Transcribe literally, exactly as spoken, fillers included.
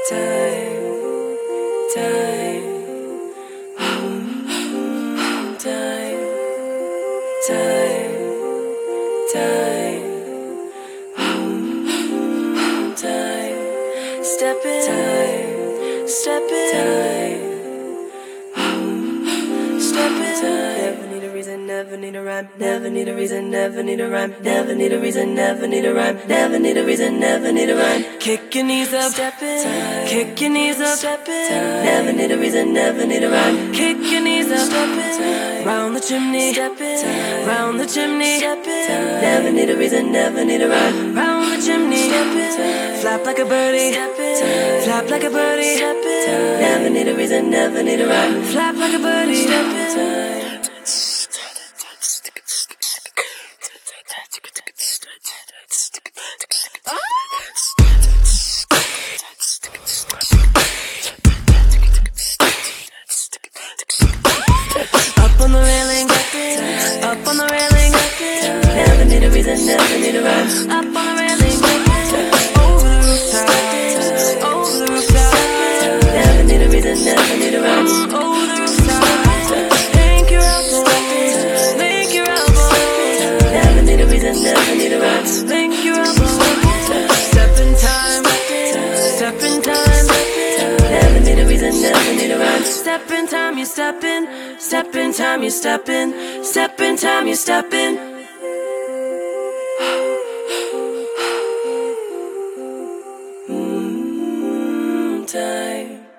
time, time, time, time, time, time, step in, time, step in, time, step in, time. Never need a reason, never need a rhyme, never need a reason, never need a rhyme, never need a reason, never need a rhyme, never need a reason, never need a rhyme. Kick your knees up, step in, kick your knees up, step in, never need a reason, never need a rhyme. Kick your knees up, step in, round the chimney, step in, round the chimney, step in, never need a reason, never need a rhyme. Round the chimney, step in, flap like a birdie, step in, flap like a birdie, step in, never need a reason, never need a rhyme. Flap like a birdie, step in. Up on the railing, up on the railing, never need a reason, never need a rhyme. Up on the railing, over the rooftop, over the rooftop, never need a reason, never need a rhyme. Over the rooftop, thank your elbow, thank your elbow, never need a reason, never need a rhyme. Thank your elbow, step in time, step in time, never need a reason, never need a rhyme. Step in time, you step in, step in time, you step in, step in time, you step in. Mm, time.